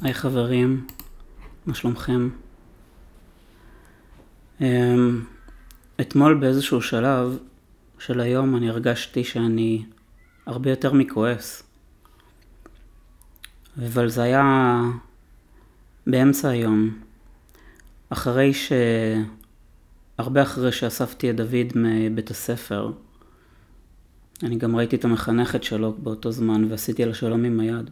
היי חברים, מה שלומכם? אתמול באיזשהו שלב של היום אני הרגשתי שאני הרבה יותר מכועס. אבל זה היה באמצע היום, הרבה אחרי שאספתי את דוד מבית הספר. אני גם ראיתי את המחנכת שלו באותו זמן ועשיתי לה שלום עם היד.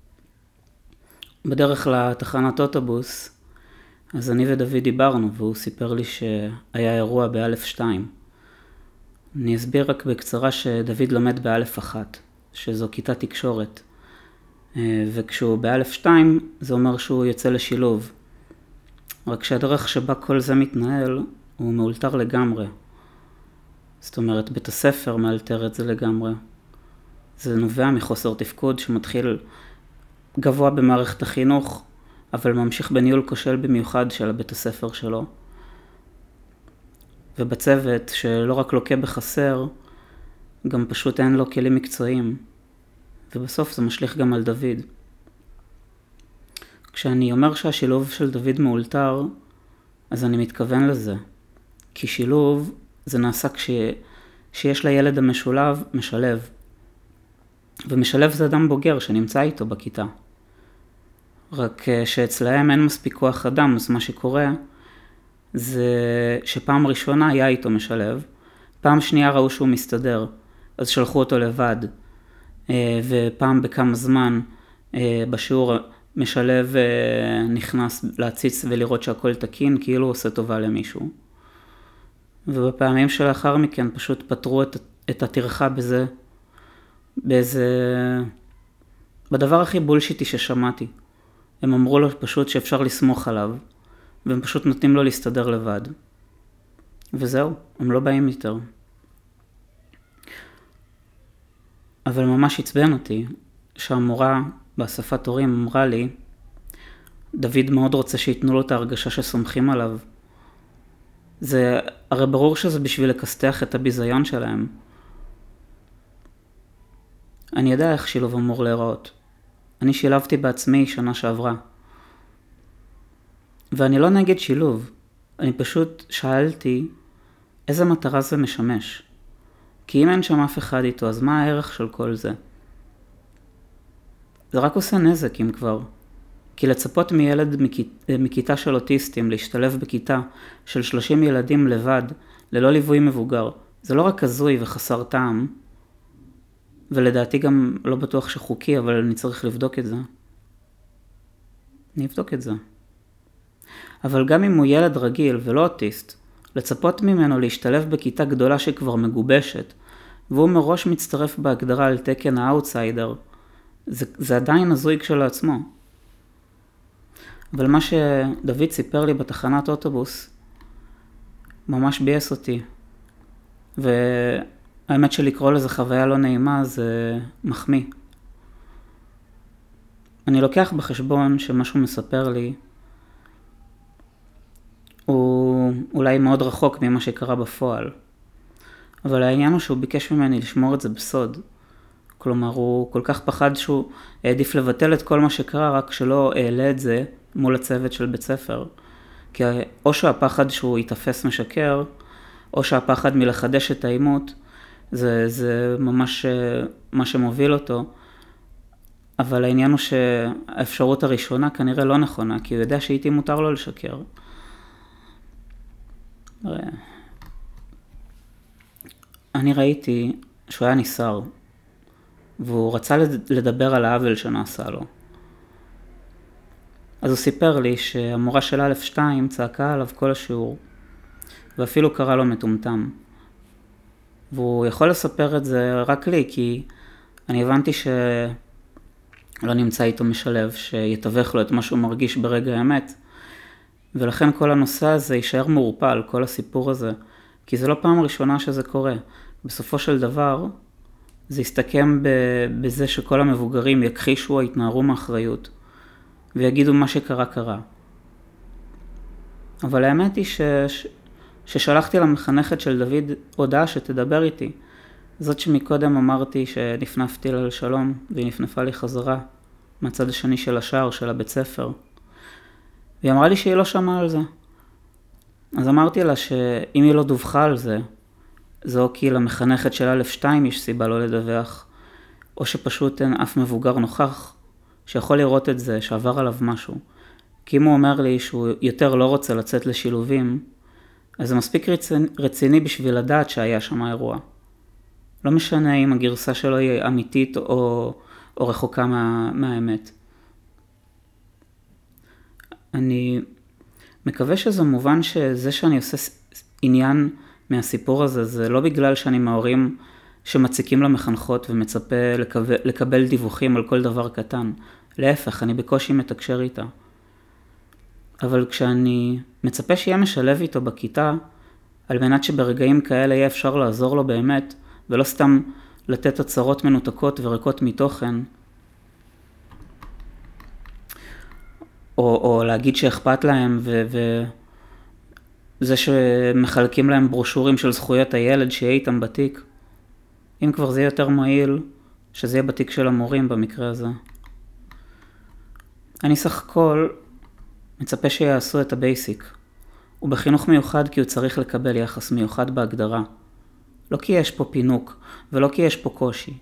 בדרך לתחנת אוטובוס, אז אני ודוד דיברנו והוא סיפר לי שהיה אירוע ב-א'2. אני אסביר רק בקצרה שדוד לומד ב-א'1, שזו כיתה תקשורת. וכשהוא ב-א'2 זה אומר שהוא יוצא לשילוב. רק שהדרך שבה כל זה מתנהל הוא מאולתר לגמרי. זאת אומרת, בית הספר מאלתר את זה לגמרי. זה נובע מחוסר תפקוד שמתחיל גבוה במערכת החינוך, אבל ממשיך בניהול כושל במיוחד של בית הספר שלו. ובצוות שלא רק לוקה בחסר, גם פשוט אין לו כלים מקצועיים. ובסוף זה משליך גם על דוד. כשאני אומר שהשילוב של דוד מאולתר, אז אני מתכוון לזה. כי שילוב זה נעשה כשיש לילד המשולב משלב. ומשלב זה אדם בוגר שנמצא איתו בכיתה. רק שאצלהם אין מספיק כוח אדם, אז מה שקורה זה שפעם ראשונה היה איתו משלב, פעם שנייה ראו שהוא מסתדר, אז שלחו אותו לבד, ופעם בכמה זמן בשיעור משלב נכנס להציץ ולראות שהכל תקין, כאילו עושה טובה למישהו. ובפעמים שלאחר מכן פשוט פתרו את הטרחה בדבר הכי בולשיטי ששמעתי. הם אמרו לו פשוט שאפשר לסמוך עליו, והם פשוט נותנים לו להסתדר לבד. וזהו, הם לא באים יותר. אבל ממש עצבן אותי שהמורה באספת הורים אמרה לי, דוד מאוד רוצה שיתנו לו את ההרגשה שסומכים עליו. הרי ברור שזה בשביל לקסתח את הביזיון שלהם. אני יודע איך שילוב אמור להיראות. אני שילבתי בעצמי שנה שעברה. ואני לא נגד שילוב. אני פשוט שאלתי איזה מטרה זה משמש. כי אם אין שם אף אחד איתו, אז מה הערך של כל זה? זה רק עושה נזק אם כבר. כי לצפות מילד מכיתה של אוטיסטים להשתלב בכיתה של 30 ילדים לבד, ללא ליווי מבוגר, זה לא רק הזוי וחסר טעם, ולדעתי גם לא בטוח שחוקי, אבל אני צריך לבדוק את זה. אני אבדוק את זה. אבל גם אם הוא ילד רגיל ולא אוטיסט, לצפות ממנו להשתלב בכיתה גדולה שכבר מגובשת, והוא מראש מצטרף בהגדרה על תקן האוטסיידר, זה עדיין הזוי כשלעצמו. אבל מה שדוד סיפר לי בתחנת אוטובוס, ממש בייס אותי. והאמת שלקרוא לזה חוויה לא נעימה זה מחמיא. אני לוקח בחשבון שמה שהוא מספר לי הוא אולי מאוד רחוק ממה שקרה בפועל. אבל העניין הוא שהוא ביקש ממני לשמור את זה בסוד. כלומר, הוא כל כך פחד שהוא העדיף לבטל את כל מה שקרה, רק שלא העלה את זה מול הצוות של בית ספר. כי או שהפחד שהוא יתפס משקר, או שהפחד מלחדש את האימות, זה ממש מה שמוביל אותו. אבל העניין הוא שהאפשרות הראשונה כנראה לא נכונה, כי הוא יודע שאיתי מותר לו לשקר. אני ראיתי שהוא היה ניסר, והוא רצה לדבר על העוול שנעשה לו. אז הוא סיפר לי שהמורה של א'2 צעקה עליו כל השיעור, ואפילו קרא לו מטומטם. והוא יכול לספר את זה רק לי, כי אני הבנתי שלא נמצא איתו משלב, שיתווך לו את מה שהוא מרגיש ברגע האמת. ולכן כל הנושא הזה יישאר מעורפל, כל הסיפור הזה, כי זה לא פעם ראשונה שזה קורה. בסופו של דבר, זה יסתכם בזה שכל המבוגרים יכחישו או יתנערו מאחריות, ויגידו מה שקרה קרה. אבל האמת היא ששלחתי למחנכת של דוד הודעה שתדבר איתי. זאת שמקודם אמרתי שנפנפתי לה לשלום, והיא נפנפה לי חזרה. מהצד השני של השער של הבית ספר. והיא אמרה לי שהיא לא שמעה על זה. אז אמרתי לה שאם היא לא דווחה על זה, זה או כי למחנכת של א' 2 יש סיבה לא לדווח, או שפשוט אין אף מבוגר נוכח שיכול לראות את זה, שעבר עליו משהו. כי אם הוא אומר לי שהוא יותר לא רוצה לצאת לשילובים, אז זה מספיק רציני בשביל לדעת שהיה שם האירוע. לא משנה אם הגרסה שלו היא אמיתית או רחוקה מהאמת. אני מקווה שזה מובן שזה שאני עושה עניין מהסיפור הזה, זה לא בגלל שאני מההורים שמציקים למחנכות ומצפה לקבל דיווחים על כל דבר קטן. להפך, אני בקושי מתקשר איתה. אבל כשאני מצפה שיהיה משלב איתו בכיתה, על מנת שברגעים כאלה יהיה אפשר לעזור לו באמת, ולא סתם לתת הצהרות מנותקות וריקות מתוכן, או להגיד שאכפת להם, וזה שמחלקים להם ברושורים של זכויות הילד שיהיה איתם בתיק. אם כבר זה יהיה יותר מועיל, שזה יהיה בתיק של המורים במקרה הזה. אני סך הכל מצפה שיעשו את הבייסיק. הוא בחינוך מיוחד כי הוא צריך לקבל יחס מיוחד בהגדרה. לא כי יש פה פינוק, ולא כי יש פה קושי.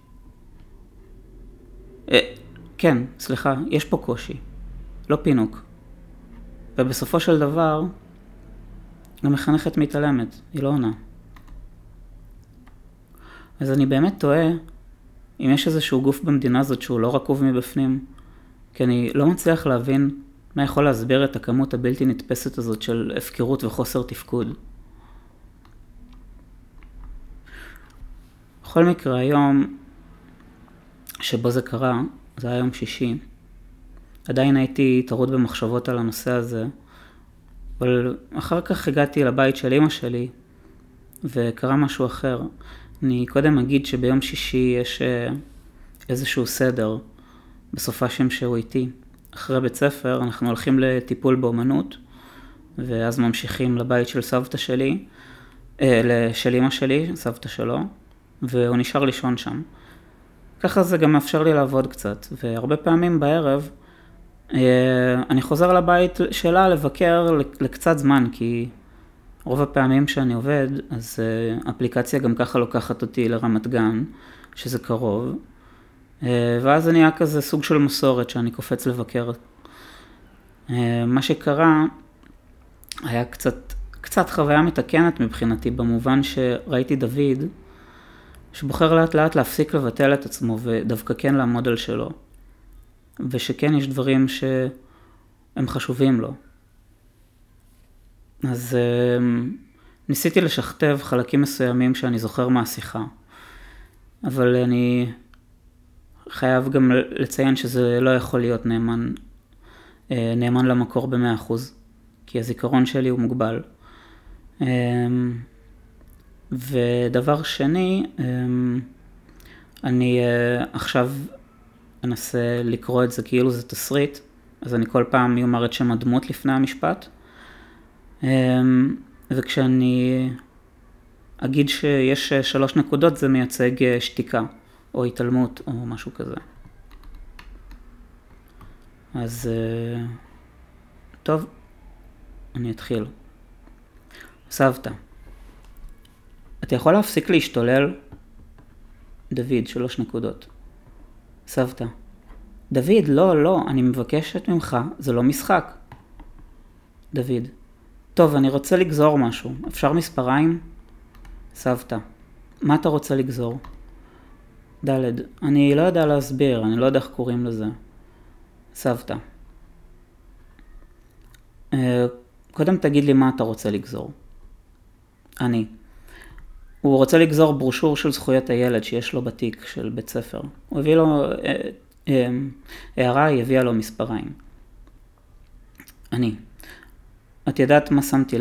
כן, סליחה, יש פה קושי. לא פינוק. ובסופו של דבר, המחנכת מתעלמת, היא לא עונה. אז אני באמת טועה אם יש איזשהו גוף במדינה הזאת שהוא לא רקוב מבפנים, כי אני לא מצליח להבין מה יכול להסביר את הכמות הבלתי נתפסת הזאת של הפקרות וחוסר תפקוד. בכל מקרה, היום שבו זה קרה, זה היה יום שישי, עדיין הייתי טרוד במחשבות על הנושא הזה, אבל אחר כך הגעתי לבית של אמא שלי, וקרה משהו אחר. אני קודם אגיד שביום שישי יש איזשהו סדר בסופה שם שהוא איתי. אחרי בית ספר אנחנו הולכים לטיפול באומנות, ואז ממשיכים לבית של סבתא שלי, של אמא שלי, סבתא שלו, והוא נשאר לישון שם. ככה זה גם מאפשר לי לעבוד קצת, והרבה פעמים בערב אני חוזר לבית שלה לבקר לקצת זמן, כי רוב הפעמים שאני עובד, אז אפליקציה גם ככה לוקחת אותי לרמת גן, שזה קרוב, ואז אני היה כזה סוג של מסורת שאני קופץ לבקר. מה שקרה היה קצת חוויה מתקנת מבחינתי, במובן שראיתי דוד, שבוחר לאט לאט להפסיק לבטל את עצמו, ודווקא כן לעמוד על שלו. ושכן יש דברים שהם חשובים לו. אז ניסיתי לשכתב חלקים מסוימים שאני זוכר מהשיחה. אבל אני חייב גם לציין שזה לא יכול להיות נאמן למקור ב100%, כי הזיכרון שלי הוא מוגבל. ודבר שני, אני עכשיו אנסה לקרוא את זה כאילו זה תסריט, אז אני כל פעם אומר את שם הדמות לפני המשפט, וכשאני אגיד שיש 3 נקודות זה מייצג שתיקה או התעלמות או משהו כזה. אז טוב, אני אתחיל. סבתא, אתה יכול להפסיק להשתולל? דוד, 3 נקודות. סבתא, דוד, לא, אני מבקשת ממך, זה לא משחק. דוד, טוב, אני רוצה לגזור משהו, אפשר מספריים? סבתא, מה אתה רוצה לגזור? ד', אני לא יודע להסביר, אני לא יודע איך קוראים לזה. סבתא, קודם תגיד לי מה אתה רוצה לגזור. הוא רוצה לגזור ברושור של זכויות הילד שיש לו בתיק של בית ספר. הוא הביא לו הערה, היא הביאה לו מספריים. את יודעת מה שמתי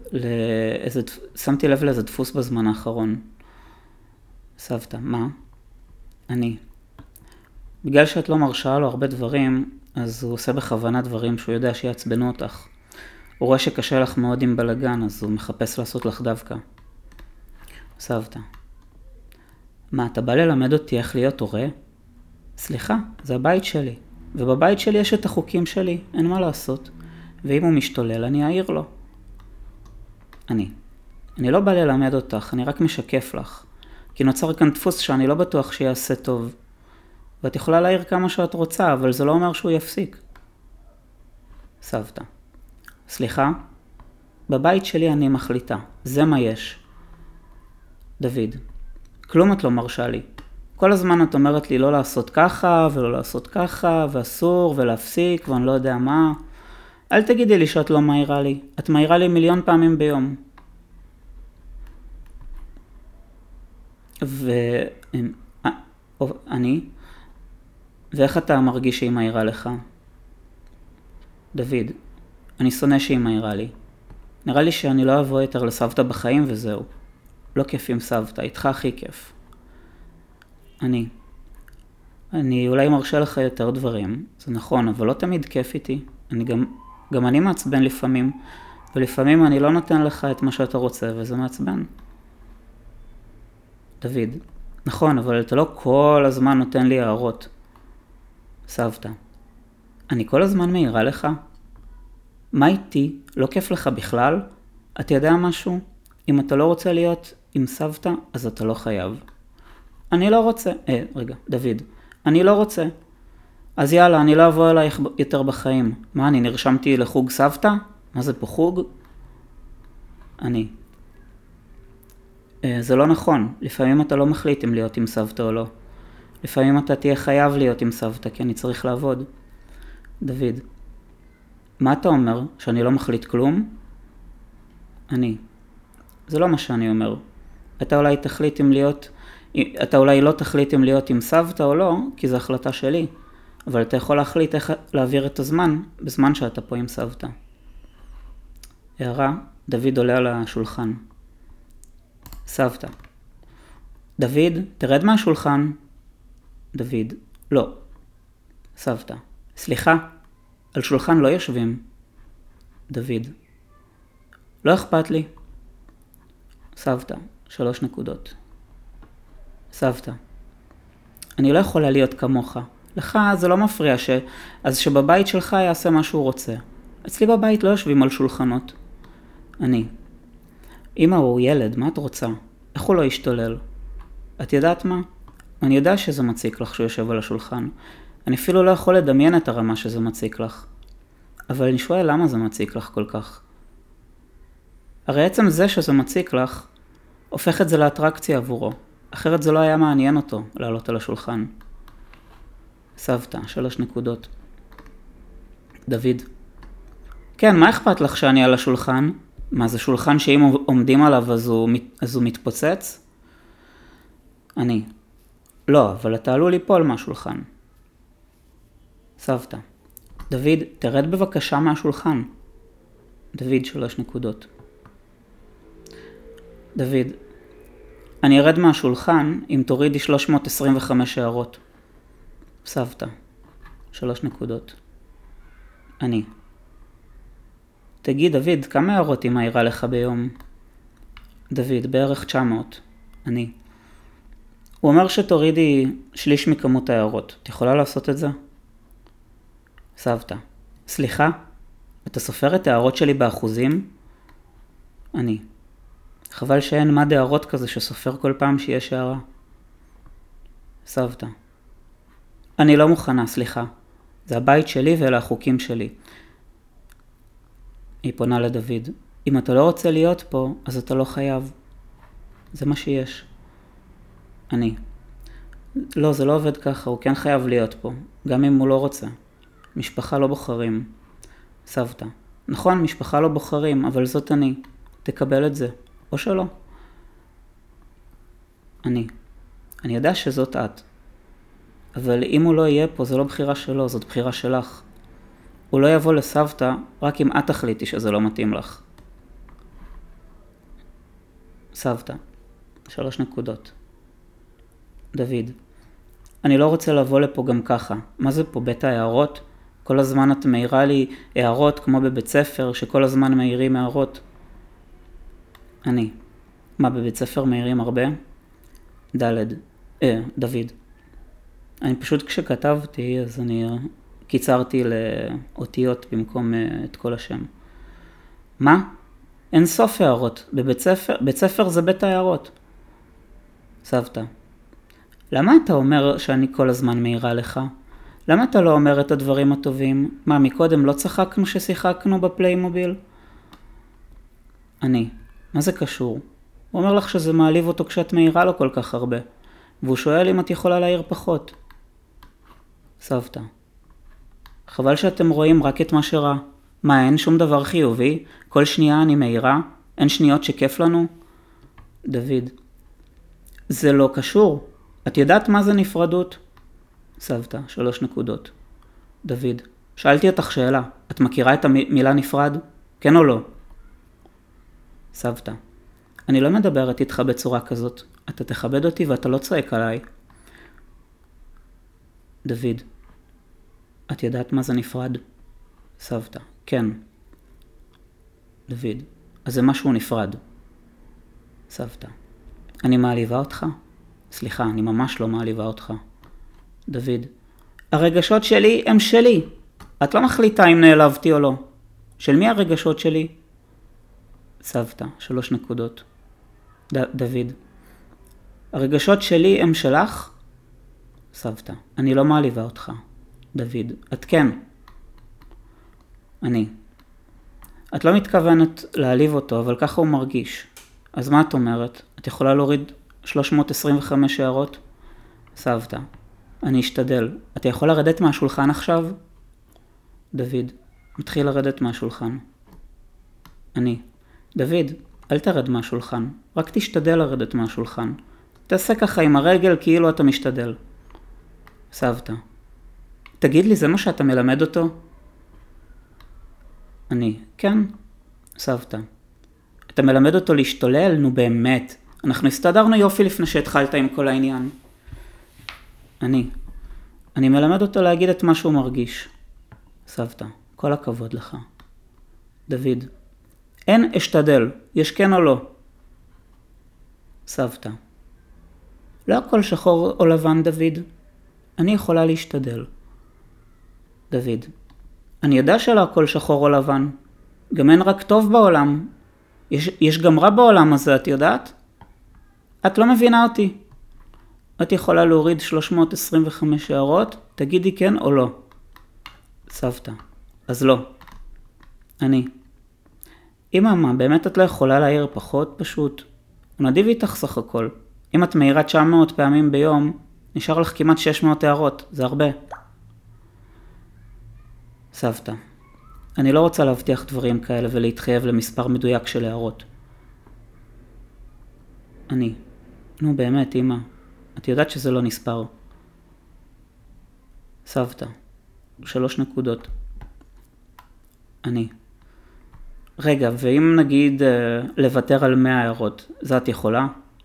לב לאיזה דפוס בזמן האחרון. סבתא, מה? בגלל שאת לא מרשה לו הרבה דברים, אז הוא עושה בכוונה דברים שהוא יודע שיעצבנו אותך. הוא רואה שקשה לך מאוד עם בלגן, אז הוא מחפש לעשות לך דווקא. סבתא, מה, אתה בא ללמד אותי איך להיות הורה? סליחה, זה הבית שלי. ובבית שלי יש את החוקים שלי, אין מה לעשות. ואם הוא משתולל, אני אעיר לו. אני לא בא ללמד אותך, אני רק משקף לך. כי נוצר כאן דפוס שאני לא בטוח שיעשה טוב. ואת יכולה להעיר כמה שאת רוצה, אבל זה לא אומר שהוא יפסיק. סבתא. סליחה? בבית שלי אני מחליטה, זה מה יש. דוד. כלום את לא מרשה לי. כל הזמן את אומרת לי לא לעשות ככה ולא לעשות ככה, ואסור ולהפסיק ואני לא יודע מה. אל תגידי לי שאת לא מעירה לי. את מעירה לי 1,000,000 פעמים ביום. ואיך אתה מרגיש שהיא מעירה לך? דוד, אני שונא שהיא מעירה לי. נראה לי שאני לא אבוא יותר לסבתא בחיים וזהו. לא כיף עם סבתא, איתך הכי כיף. אני אולי מרשה לך יותר דברים, זה נכון, אבל לא תמיד כיף איתי. גם אני מעצבן לפעמים, ולפעמים אני לא נותן לך את מה שאתה רוצה, וזה מעצבן. דוד, נכון, אבל אתה לא כל הזמן נותן לי הערות. סבתא, אני כל הזמן מעירה לך? מה איתי? לא כיף לך בכלל? אתה יודע משהו? אם אתה לא רוצה להיות עם סבתא, אז אתה לא חייב. אני לא רוצה. דוד, אני לא רוצה. אז יאללה, אני לא אבוא אלייך יותר בחיים. מה, אני נרשמתי לחוג סבתא? מה זה פה חוג? זה לא נכון. לפעמים אתה לא מחליט אם להיות עם סבתא או לא. לפעמים אתה תהיה חייב להיות עם סבתא, כי אני צריך לעבוד. דוד, מה אתה אומר? שאני לא מחליט כלום? זה לא מה שאני אומר. אתה אולי לא תחליט אם להיות עם סבתא או לא, כי זו החלטה שלי. אבל אתה יכול להחליט איך להעביר את הזמן, בזמן שאתה פה עם סבתא. הערה, דוד עולה על השולחן. סבתא. דוד, תרד מהשולחן. דוד, לא. סבתא. סליחה, על שולחן לא יושבים. דוד. לא אכפת לי. סבתא, 3 נקודות. סבתא. אני לא יכולה להיות כמוך. לך זה לא מפריע אז שבבית שלך יעשה מה שהוא רוצה. אצלי בבית לא יושבים על שולחנות. אמא הוא ילד, מה את רוצה? איך הוא לא ישתולל? את יודעת מה? אני יודע שזה מציק לך שהוא יושב על השולחן. אני אפילו לא יכול לדמיין את הרמה שזה מציק לך. אבל אני שואל למה זה מציק לך כל כך. הרי עצם זה שזה מציק לך, הופך את זה לאטרקציה עבורו. אחרת זה לא היה מעניין אותו לעלות על השולחן. סבתא, 3 נקודות. דוד. כן, מה אכפת לך שאני על השולחן? מה, זה שולחן שאם עומדים עליו אז הוא מתפוצץ? לא, אבל אתה עלול ליפול מהשולחן. סבתא. דוד, תרד בבקשה מהשולחן. דוד, 3 נקודות. דוד, אני ארד מהשולחן אם תורידי 325 הערות. סבתא, 3 נקודות. תגיד, דוד, כמה הערות היא מעירה לך ביום? דוד, בערך 900. הוא אומר שתורידי שליש מכמות הערות. את יכולה לעשות את זה? סבתא, סליחה? אתה סופר את הערות שלי באחוזים? חבל שאין מד הערות כזה שסופר כל פעם שיש הערה. סבתא, אני לא מוכנה, סליחה. זה הבית שלי ואלה החוקים שלי. היא פונה לדוד. אם אתה לא רוצה להיות פה, אז אתה לא חייב. זה מה שיש. לא, זה לא עובד ככה, הוא כן חייב להיות פה, גם אם הוא לא רוצה. משפחה לא בוחרים. סבתא. נכון, משפחה לא בוחרים, אבל זאת אני. תקבל את זה, או שלא. אני יודע שזאת את. אבל אם הוא לא יהיה פה, זה לא בחירה שלו, זאת בחירה שלך. הוא לא יבוא לסבתא, רק אם את תחליטי שזה לא מתאים לך. סבתא, 3 נקודות. דוד, אני לא רוצה לבוא לפה גם ככה. מה זה פה, בית ההערות? כל הזמן את מעירה לי הערות כמו בבית ספר, שכל הזמן מעירים הערות. מה, בבית ספר מעירים הרבה? דוד. אני פשוט כשכתבתי, אז אני קיצרתי לאותיות במקום את כל השם. מה? אין סוף הערות. בית ספר זה בית הערות. סבתא. למה אתה אומר שאני כל הזמן מעירה לך? למה אתה לא אומר את הדברים הטובים? מה, מקודם לא צחקנו ששיחקנו בפליימוביל? אני. מה זה קשור? הוא אומר לך שזה מעליב אותו כשאת מעירה לו כל כך הרבה. והוא שואל אם את יכולה להעיר פחות. סבתא. חבל שאתם רואים רק את מה שרע. מה, אין שום דבר חיובי? כל שנייה אני מעירה? אין שניות שכיף לנו? דוד. זה לא קשור. את יודעת מה זה נפרדות? סבתא, 3 נקודות. דוד. שאלתי אותך שאלה. את מכירה את המילה נפרד? כן או לא? סבתא. אני לא מדברת איתך בצורה כזאת. אתה תכבד אותי ואתה לא צועק עליי. דוד. את יודעת מה זה נפרד? סבתא. כן. דוד. אז זה משהו נפרד. סבתא. אני מעליבה אותך? סליחה, אני ממש לא מעליבה אותך. דוד. הרגשות שלי הם שלי. את לא מחליטה אם נעלבתי או לא. של מי הרגשות שלי? סבתא. 3 נקודות. דוד. הרגשות שלי הם שלך? סבתא. אני לא מעליבה אותך. דוד. את כן. אני. את לא מתכוונת להעליב אותו, אבל ככה הוא מרגיש. אז מה את אומרת? את יכולה להוריד 325 הערות? סבתא. אני אשתדל. אתה יכול לרדת מהשולחן עכשיו? דוד. מתחיל לרדת מהשולחן. אני. דוד, אל תרד מהשולחן. רק תשתדל לרדת מהשולחן. תעשה ככה עם הרגל כאילו אתה משתדל. סבתא. תגיד לי, זה מה שאתה מלמד אותו? אני. כן. סבתא. אתה מלמד אותו להשתולל? נו באמת. אנחנו הסתדרנו יופי לפני שהתחלת עם כל העניין. אני מלמד אותו להגיד את מה שהוא מרגיש. סבתא. כל הכבוד לך. דוד. אין אשתדל. יש כן או לא? סבתא. לא הכל שחור או לבן, דוד. אני יכולה להשתדל. דוד. אני יודע שלא הכל שחור או לבן. גם אין רק טוב בעולם. יש גם רע בעולם הזה, את יודעת? את לא מבינה אותי. את יכולה להוריד 325 הערות, תגידי כן או לא. סבתא. אז לא. אני. אמא, מה, באמת את לא יכולה להעיר פחות פשוט? הוא נדיב איתך סך הכל. אם את מעירה 900 פעמים ביום, נשאר לך כמעט 600 הערות, זה הרבה. סבתא. אני לא רוצה להבטיח דברים כאלה ולהתחייב למספר מדויק של הערות. אני. נו באמת, אמא. את יודעת שזה לא נספר. סבתא. 3 נקודות. אני. רגע, ואם נגיד לוותר על 100 הערות, זה את יכולה?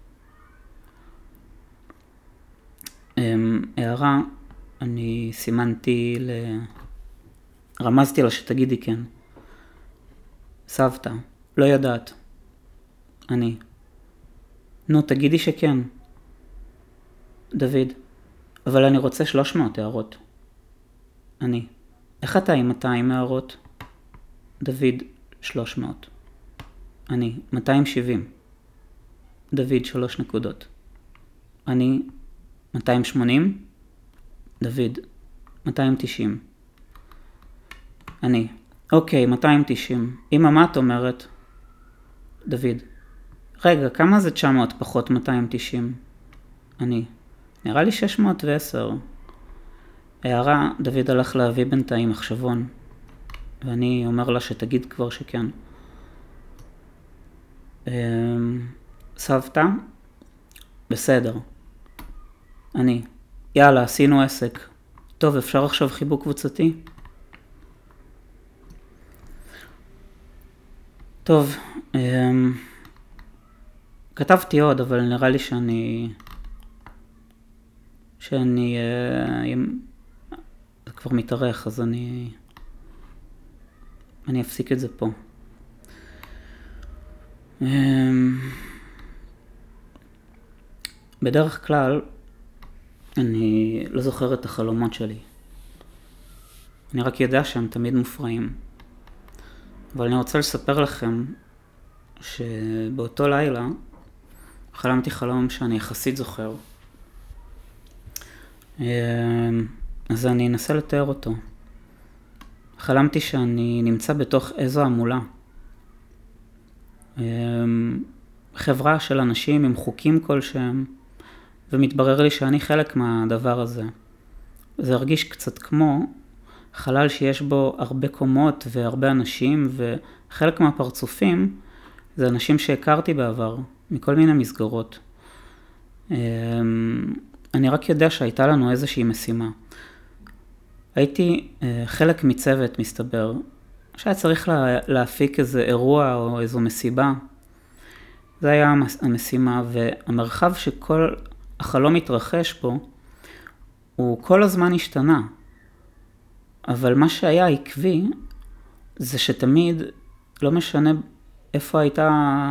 הערה, אני סימנתי רמזתי לה שתגידי כן. סבתא. לא יודעת. אני. נו, תגידי שכן. דוד. אבל אני רוצה 300 הערות. אני. איך אתה עם 200 הערות? דוד. 300. אני. 270. דוד. 3 נקודות. אני. 280. דוד. 290. אני. אוקיי, 290. אמא, מה את אומרת? דוד. רגע, כמה זה 900 פחות 290? אני. נראה לי 610. הערה, דוד הלך להביא בינתיים מחשבון. ואני אומר לה שתגיד כבר שכן. סבתא? בסדר. אני. יאללה, עשינו עסק. טוב, אפשר עכשיו חיבוק קבוצתי? טוב, כתבתי עוד, אבל נראה לי זה כבר מתארך, אז אני אפסיק את זה פה. בדרך כלל, אני לא זוכר את החלומות שלי. אני רק יודע שהם תמיד מופרעים. אבל אני רוצה לספר לכם שבאותו לילה חלמתי חלום שאני יחסית זוכר. אז אני אנסה לתאר אותו. חלמתי שאני נמצא בתוך איזו עמולה. חברה של אנשים עם חוקים כלשהם, ומתברר לי שאני חלק מהדבר הזה. זה הרגיש קצת כמו חלל שיש בו הרבה קומות והרבה אנשים, וחלק מהפרצופים זה אנשים שהכרתי בעבר, מכל מיני מסגרות. אני רק יודע שהייתה לנו איזושהי משימה. הייתי חלק מצוות, מסתבר, שהיה צריך להפיק איזה אירוע או איזו מסיבה. זה היה המשימה, והמרחב שכל החלום מתרחש פה, הוא כל הזמן השתנה. אבל מה שהיה עקבי, זה שתמיד, לא משנה איפה הייתה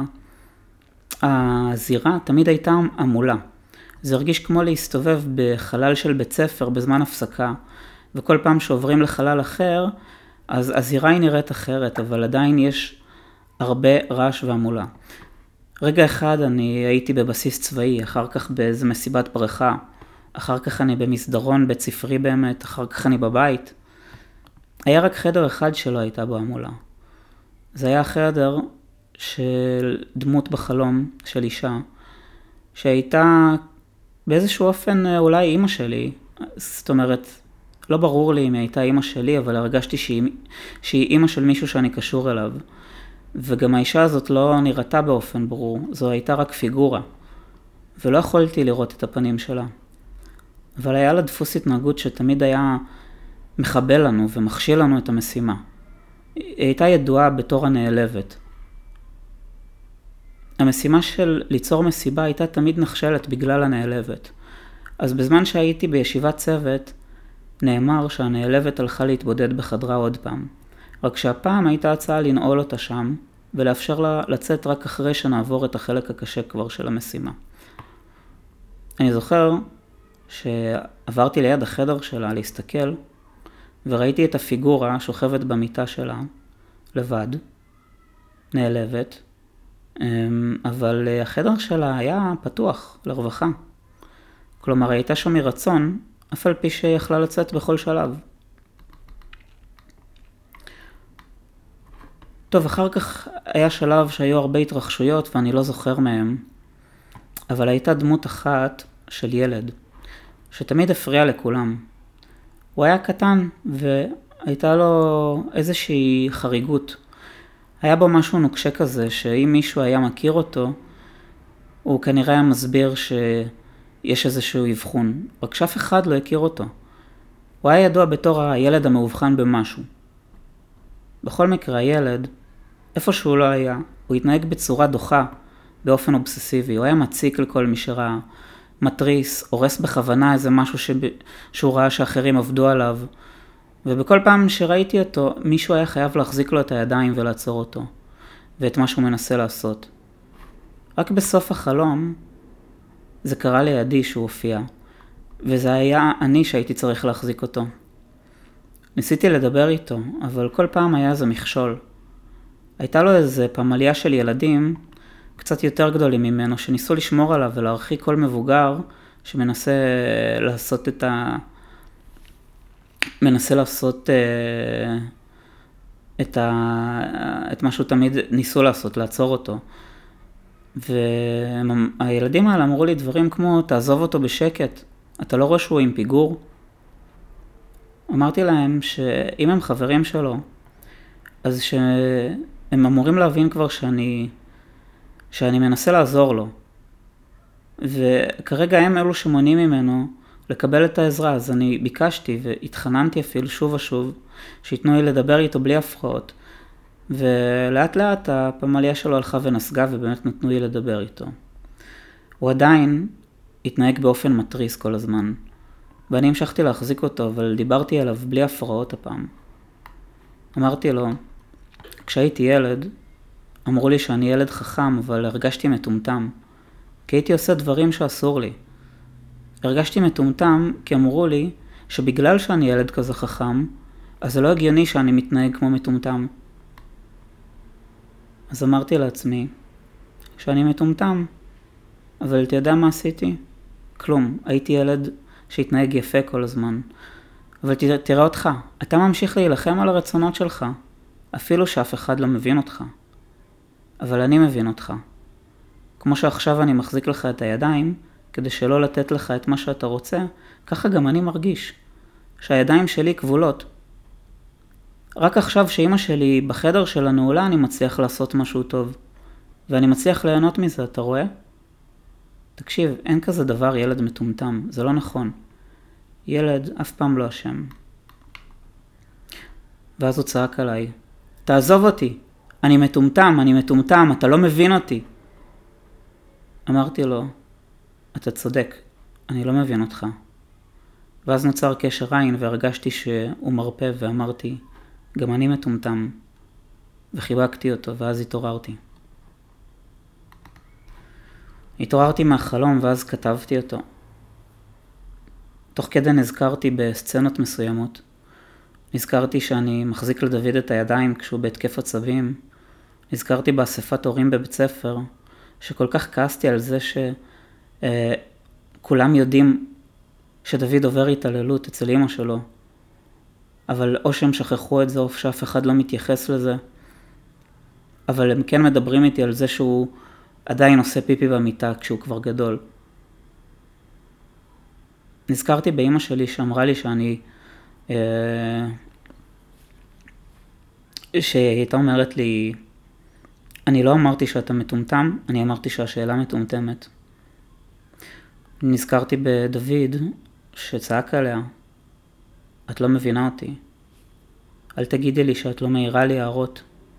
הזירה, תמיד הייתה עמולה. זה הרגיש כמו להסתובב בחלל של בית ספר בזמן הפסקה, וכל פעם שעוברים לחלל אחר, אז הזירה היא נראית אחרת, אבל עדיין יש הרבה רעש ועמולה. רגע אחד אני הייתי בבסיס צבאי, אחר כך באיזה מסיבת בריכה, אחר כך אני במסדרון בית ספרי באמת, אחר כך אני בבית. היה רק חדר אחד שלא הייתה בו המולה. זה היה חדר של דמות בחלום של אישה, שהייתה באיזשהו אופן אולי אימא שלי. זאת אומרת, לא ברור לי אם היא הייתה אימא שלי, אבל הרגשתי שהיא אימא של מישהו שאני קשור אליו. וגם האישה הזאת לא נראתה באופן ברור, זו הייתה רק פיגורה. ולא יכולתי לראות את הפנים שלה. אבל היה לה דפוס התנהגות שתמיד היה מחבל לנו ומכשיל לנו את המשימה. היא הייתה ידועה בתור הנעלבת. המשימה של ליצור מסיבה הייתה תמיד נכשלת בגלל הנעלבת. אז בזמן שהייתי בישיבת צוות, נאמר שהנעלבת הלכה להתבודד בחדרה עוד פעם. רק שהפעם הייתה הצעה לנעול אותה שם, ולאפשר לה לצאת רק אחרי שנעבור את החלק הקשה כבר של המשימה. אני זוכר שעברתי ליד החדר שלה להסתכל, וראיתי את הפיגורה שוכבת במיטה שלה, לבד, נעלבת, אבל החדר שלה היה פתוח לרווחה. כלומר, הייתה שם מרצון, אף על פי שיכלה לצאת בכל שלב. טוב, אחר כך היה שלב שהיו הרבה התרחשויות ואני לא זוכר מהם, אבל הייתה דמות אחת של ילד, שתמיד הפריע לכולם. הוא היה קטן והייתה לו איזושהי חריגות. היה בו משהו נוקשה כזה, שאם מישהו היה מכיר אותו, הוא כנראה היה מסביר שיש איזשהו אבחון, רק שאף אחד לא הכיר אותו. הוא היה ידוע בתור הילד המאובחן במשהו. בכל מקרה, הילד, איפה שהוא לא היה, הוא התנהג בצורה דוחה, באופן אובססיבי. הוא היה מציק לכל מי שראה, מטריס, הורס בכוונה איזה משהו שהוא ראה שאחרים עבדו עליו. ובכל פעם שראיתי אותו, מישהו היה חייב להחזיק לו את הידיים ולעצור אותו, ואת מה שהוא מנסה לעשות. רק בסוף החלום, זה קרה לידי שהוא הופיע, וזה היה אני שהייתי צריך להחזיק אותו. ניסיתי לדבר איתו, אבל כל פעם היה איזה מכשול. הייתה לו איזה פמליה של ילדים, קצת יותר גדולים ממנו, שניסו לשמור עליו ולהרחיק כל מבוגר, שמנסה לעשות את מה שהוא תמיד ניסו לעשות, לעצור אותו. והילדים האלה אמרו לי דברים כמו, תעזוב אותו בשקט, אתה לא רואה שהוא עם פיגור? אמרתי להם שאם הם חברים שלו, אז שהם אמורים להבין כבר שאני מנסה לעזור לו. וכרגע הם אלו שמונעים ממנו לקבל את העזרה, אז אני ביקשתי והתחננתי אפילו שוב ושוב, שיתנו לי לדבר איתו בלי הפרעות. ולאט לאט הפמליה שלו הלכה ונסגה ובאמת נתנו לי לדבר איתו. הוא עדיין התנהג באופן מטריס כל הזמן. ואני המשכתי להחזיק אותו, אבל דיברתי עליו בלי הפרעות הפעם. אמרתי לו, כשהייתי ילד, אמרו לי שאני ילד חכם, אבל הרגשתי מטומטם, כי הייתי עושה דברים שאסור לי. הרגשתי מטומטם כי אמרו לי שבגלל שאני ילד כזה חכם, אז זה לא הגיוני שאני מתנהג כמו מטומטם. אז אמרתי לעצמי שאני מטומטם, אבל אתה יודע מה עשיתי? כלום. הייתי ילד שהתנהג יפה כל הזמן. אבל תראה אותך, אתה ממשיך להילחם על הרצונות שלך, אפילו שאף אחד לא מבין אותך. אבל אני מבין אותך. כמו שעכשיו אני מחזיק לך את הידיים, כדי שלא לתת לך את מה שאתה רוצה, ככה גם אני מרגיש. שהידיים שלי כבולות. רק עכשיו שאמא שלי בחדר של הנעולה אני מצליח לעשות משהו טוב. ואני מצליח ליהנות מזה, אתה רואה? תקשיב, אין כזה דבר ילד מטומטם, זה לא נכון. ילד אף פעם לא אשם. ואז הוא צעק עליי, תעזוב אותי, אני מטומטם, אתה לא מבין אותי. אמרתי לו, אתה צודק, אני לא מבין אותך. ואז נוצר קשר עין והרגשתי שהוא מרפא ואמרתי, גם אני מטומטם. וחיבקתי אותו ואז התעוררתי מהחלום ואז כתבתי אותו. תוך כדי נזכרתי בסצנות מסוימות. נזכרתי שאני מחזיק לדוד את הידיים כשהוא בהתקף עצבים. נזכרתי באספת הורים בבית ספר, שכל כך כעסתי על זה שכולם יודעים שדוד עובר התעללות אצל אמא שלו. אבל או שהם שכחו את זה או שאף אחד לא מתייחס לזה. אבל הם כן מדברים איתי על זה שהוא עדיין עושה פיפי במיטה כשהוא כבר גדול. נזכרתי באמא שלי שאמרה לי שהיא הייתה אומרת לי, אני לא אמרתי שאתה מטומטם, אני אמרתי שהשאלה מטומטמת. נזכרתי בדוד שצעק עליה, את לא מבינה אותי. אל תגידי לי שאת לא מאירה לי הערות.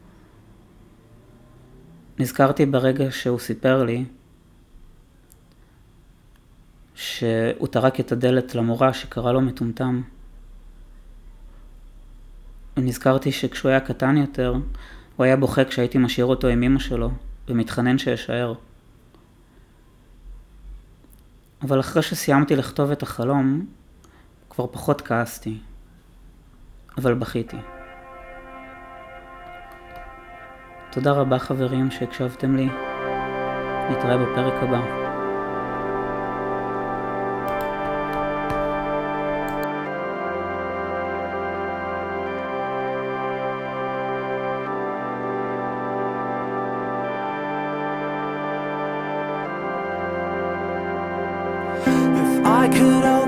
נזכרתי ברגע שהוא סיפר לי שהוא טרק את הדלת למורה שקרא לו מטומטם. ונזכרתי שכשהוא היה קטן יותר, הוא היה בוכה כשהייתי משאיר אותו עם אמא שלו, ומתחנן שישאר. אבל אחרי שסיימתי לכתוב את החלום, כבר פחות כעסתי, אבל בכיתי. תודה רבה חברים שהקשבתם לי. נתראה בפרק הבא. I could